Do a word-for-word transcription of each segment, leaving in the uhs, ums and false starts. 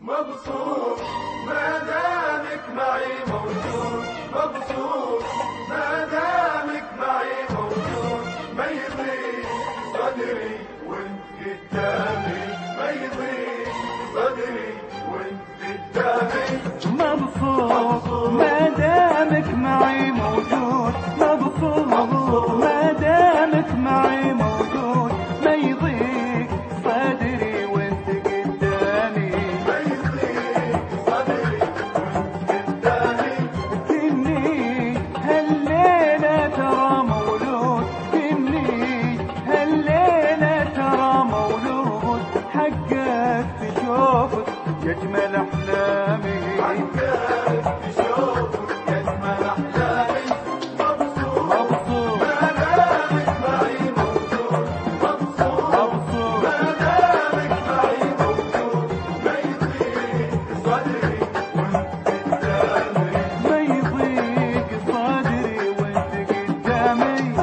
مبسوط ما دامك معي موجود، مبسوط ما دامك معي موجود، ما يضيق صدري وانت قدامي، ما يضيق صدري وانت قدامي. مبسوط ما دامك معي موجود، مبسوط ما دامك معي موجود، ما يضيق صدري وانت قدامي، ما يضيق صدري وانت قدامي. كني هالليلة ترى مولود، كني هالليلة ترى مولود، حقك تشوفك يجمل أحلامي، حقك تشوفك يجمل أحلامي. مبسوط مبسوط ما دامك معي موجود، مبسوط ما دامك معي موجود، ما يضيق صدري وانت قدامي. ما يضيق صدري وانت قدامي.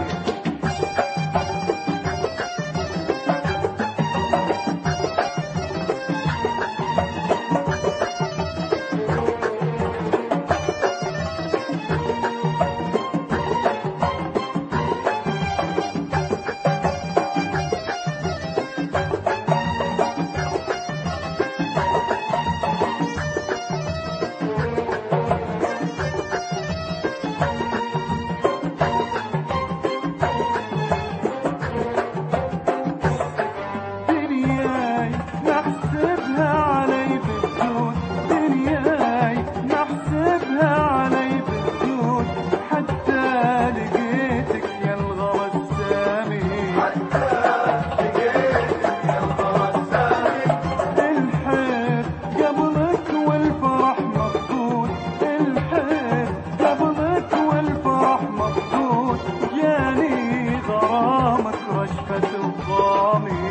دنياي نحسبها علي بالجود، دنياي نحسبها علي بالجود، حتى لقيتك يا الغرض سامي، حتى لقيتك يا الغرض سامي. الحب قبلك والفرح مفقود، الحب قبلك والفرح مفقود، جاني غرامك رشفة الضامي،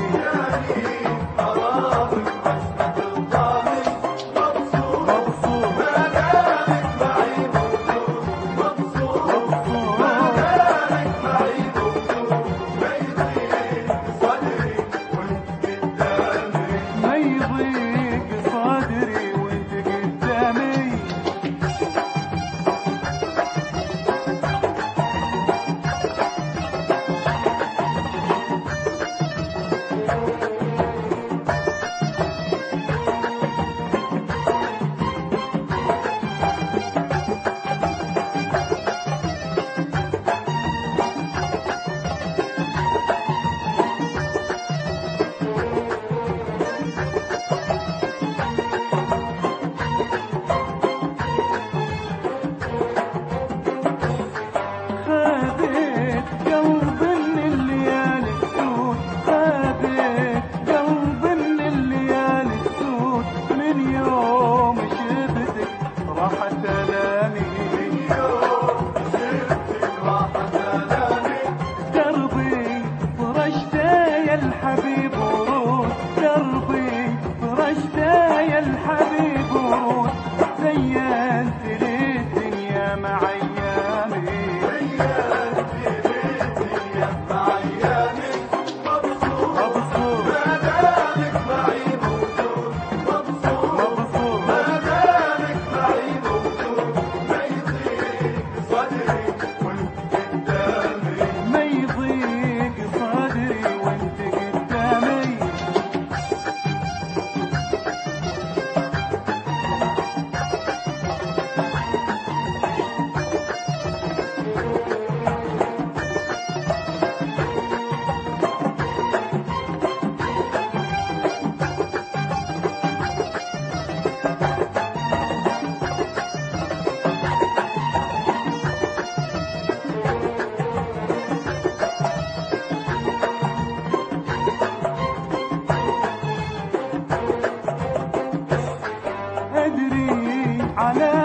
مبسوط ما دامك معي موجود، مبسوط ما دامك معي موجود، ما يضيق صدري وانت قدامي. ما يضيق صدري وانت قدامي. خابت قلب من الليالي السود، خابت قلب من الليالي السود، من يوم شفتك راحت آلامي، يوم شفتك راحت آلامي. دربي فرشته يا الحبيب ورود، دربي فرشته يا الحبيب ورود، زينت لي الدنيا مع أيامي، زينت الدنيا مع أيامي. مبسوط مبسوط ما دامك معي موجود، مبسوط مبسوط ما دامك معي موجود، ما يضيق صدري وانت قدامي. ما يضيق صدري وانت قدامي. أدري على